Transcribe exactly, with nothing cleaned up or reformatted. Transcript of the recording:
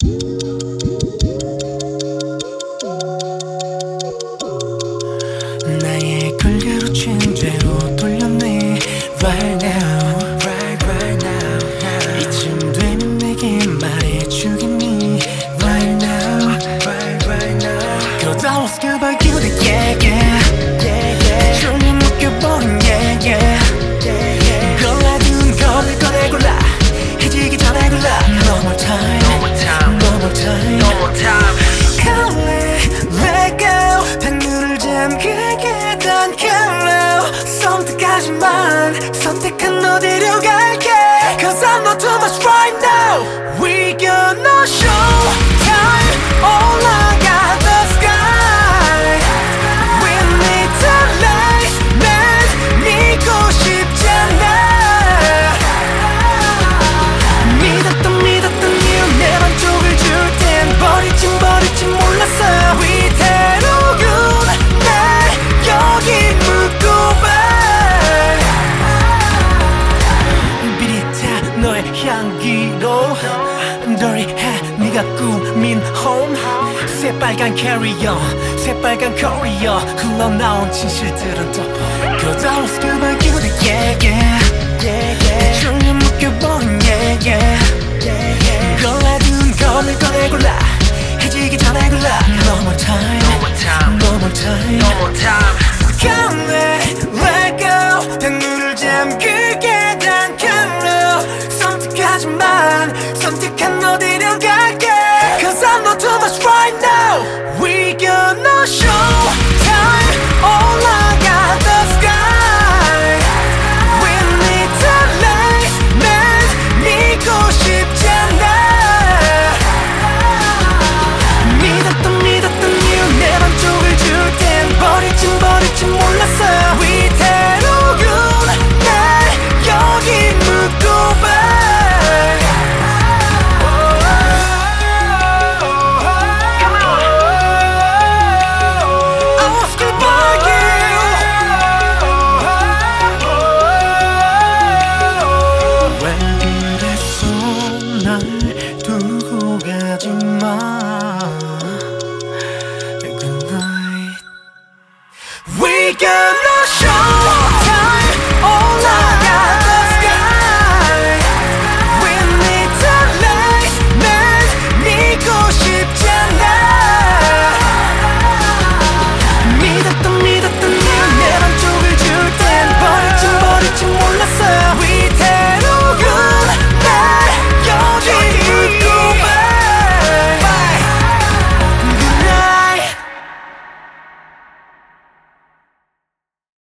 나의 걸그로 침대로 돌렸네 right now right right now, now. 이쯤 되면 내게 말해주겠니 right now right right now. Cause I was good by you yeah yeah yeah yeah. 졸려 묶여버린 yeah yeah yeah yeah. 골라둔 겁을 꺼내 골라 해지기 전에 골라 No more time No more time No more time No more time. 갈래 let go 다 눈을 잠그게 단 hello 선택하지만 선택한 어디로 갈게 Cause I'm not too much right now. We gonna show time all I got the sky. We need to light 난 믿고 싶잖아. 믿었던 믿었던 이유 내 만족을 줄 땐 버릴진 버릴진 몰랐어. 위태로운 날 여기 묻고 봐. 비릿해 너의 향기로 널해 네가 꾸민 home. 새빨간 캐리어 새빨간 코리어 흘러나온 진실들은 덮어. Cause I was good by you yeah yeah yeah yeah. 졸려 묶여버린 yeah yeah yeah yeah.